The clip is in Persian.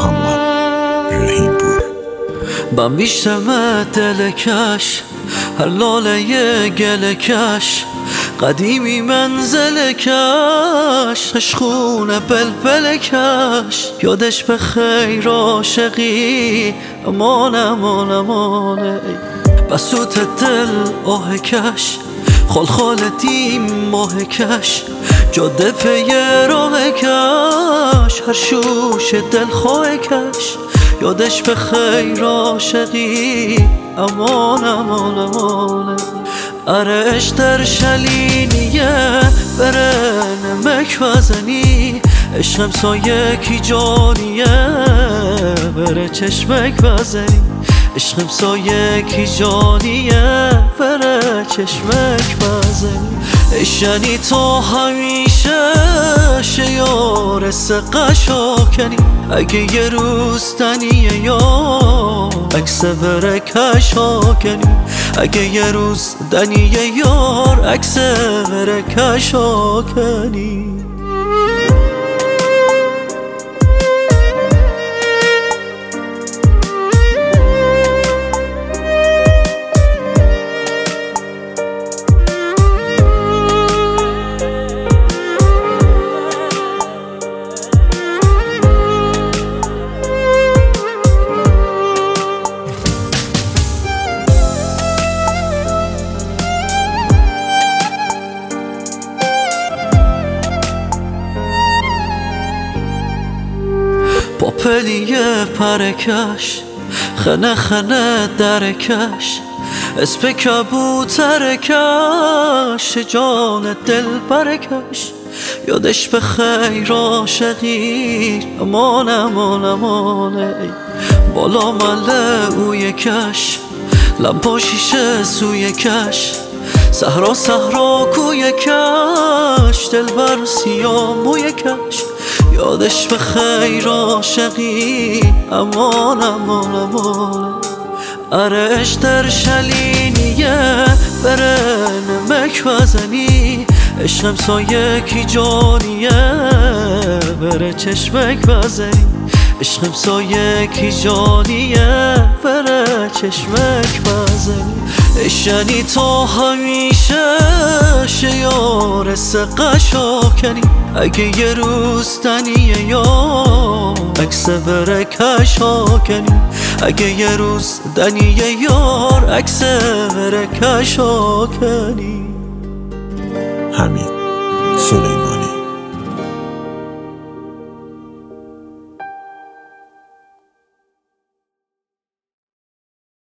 محمد رحیم پور. من بیشتم دلکش هر لاله گلکش قدیمی منزل کش عشقونه بلبل کش یادش به خیر عاشقی امان امان امانه بسوت دل آه کش خال دیم ماه کش جاده پی راه کش هر شوش دل خواه کش یادش به خیر عاشقی امان امان امانه ارش در شلینیه بره نمک بزنی عشقم سایه کی جانیه بره چشمک بزنی عشقم سایه کی جانیه بره چشمک بزنی اشنی تو همیشه شیار سقه شاکنی اگه یه روز تنیه یا عکس ورکش آکنی اگه یه روز دنیه یار عکس ورکش آکنی با پلیه پرکش خنه خنه درکش اسم کبوترکش جان دل برکش یادش به خیر عاشقی امان امان امانه بالا مله اوی کش لمپا شیشه سوی کش صحرا صحرا کوی کش دل بر سیاه موی کش یادش به خیر عاشقی امان امان امان ارش در شلینیه بره نمک بزنی عشقم سایه کی جانیه بره چشمک بزنی عشقم سایه کی جانیه بره چشمک بزنی اشنی تو همیشه شیار سقه شاکنی اگه یه روز تنیه یا عکس ورکش آکنی اگه یه روز دنیه یار عکس ورکش آکنی حمید سلیمان.